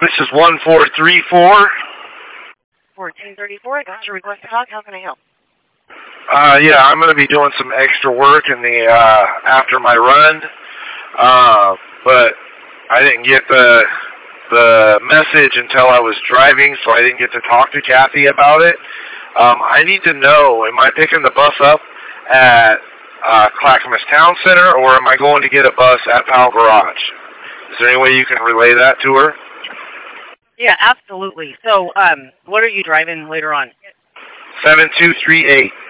This is 1434. 1434, I got your request to talk. How can I help? Yeah, I'm going to be doing some extra work in the after my run, but I didn't get the message until I was driving, so I didn't get to talk to Kathy about it. I need to know, am I picking the bus up at Clackamas Town Center, or am I going to get a bus at Powell Garage? Is there any way you can relay that to her? Yeah, absolutely. So, what are you driving later on? 7238.